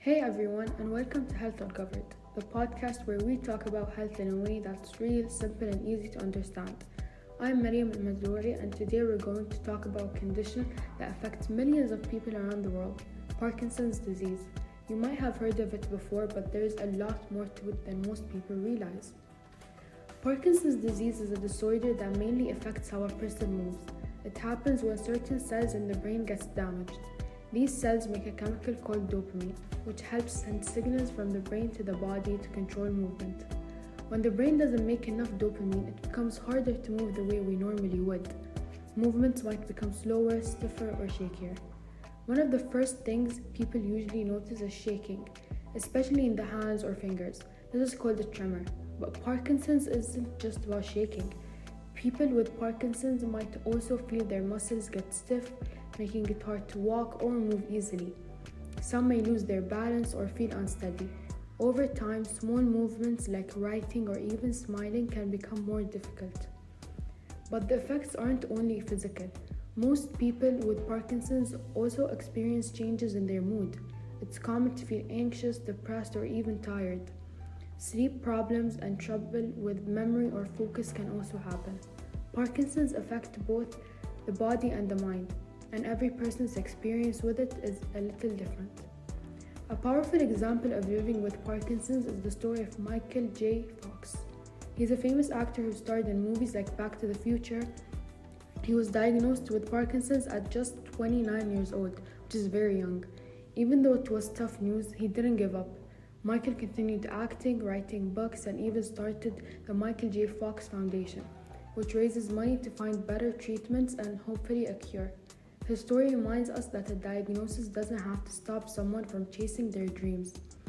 Hey everyone, and welcome to Health Uncovered, the podcast where we talk about health in a way that's real, simple, and easy to understand. I'm Mariam Al-Mazrouri, and today we're going to talk about a condition that affects millions of people around the world, Parkinson's disease. You might have heard of it before, but there's a lot more to it than most people realize. Parkinson's disease is a disorder that mainly affects how a person moves. It happens when certain cells in the brain gets damaged. These cells make a chemical called dopamine, which helps send signals from the brain to the body to control movement. When the brain doesn't make enough dopamine, it becomes harder to move the way we normally would. Movements might become slower, stiffer, or shakier. One of the first things people usually notice is shaking, especially in the hands or fingers. This is called a tremor. But Parkinson's isn't just about shaking. People with Parkinson's might also feel their muscles get stiff, making it hard to walk or move easily. Some may lose their balance or feel unsteady. Over time, small movements like writing or even smiling can become more difficult. But the effects aren't only physical. Most people with Parkinson's also experience changes in their mood. It's common to feel anxious, depressed, or even tired. Sleep problems and trouble with memory or focus can also happen. Parkinson's affects both the body and the mind, and every person's experience with it is a little different. A powerful example of living with Parkinson's is the story of Michael J. Fox. He's a famous actor who starred in movies like Back to the Future. He was diagnosed with Parkinson's at just 29 years old, which is very young. Even though it was tough news, he didn't give up. Michael continued acting, writing books, and even started the Michael J. Fox Foundation, which raises money to find better treatments and hopefully a cure. His story reminds us that a diagnosis doesn't have to stop someone from chasing their dreams.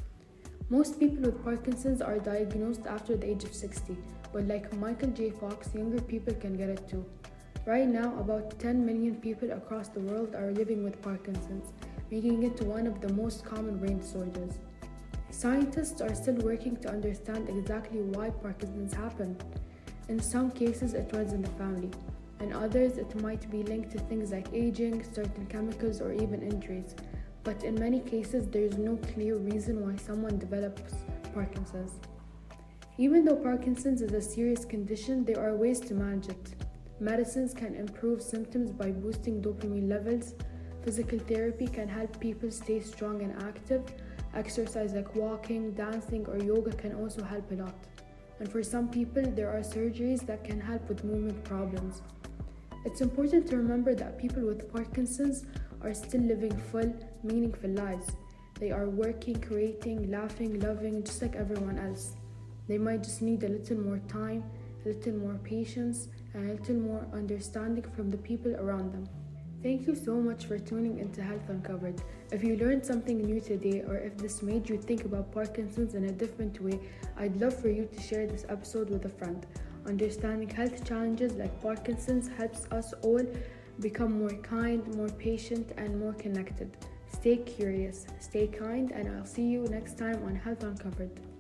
Most people with Parkinson's are diagnosed after the age of 60, but like Michael J. Fox, younger people can get it too. Right now, about 10 million people across the world are living with Parkinson's, making it one of the most common brain disorders. Scientists are still working to understand exactly why Parkinson's happened. In some cases, it runs in the family. In others, it might be linked to things like aging, certain chemicals, or even injuries. But in many cases, there is no clear reason why someone develops Parkinson's. Even though Parkinson's is a serious condition, there are ways to manage it. Medicines can improve symptoms by boosting dopamine levels. Physical therapy can help people stay strong and active. Exercise like walking, dancing, or yoga can also help a lot. And for some people, there are surgeries that can help with movement problems. It's important to remember that people with Parkinson's are still living full, meaningful lives. They are working, creating, laughing, loving, just like everyone else. They might just need a little more time, a little more patience, and a little more understanding from the people around them. Thank you so much for tuning into Health Uncovered. If you learned something new today, or if this made you think about Parkinson's in a different way, I'd love for you to share this episode with a friend. Understanding health challenges like Parkinson's helps us all become more kind, more patient, and more connected. Stay curious, stay kind, and I'll see you next time on Health Uncovered.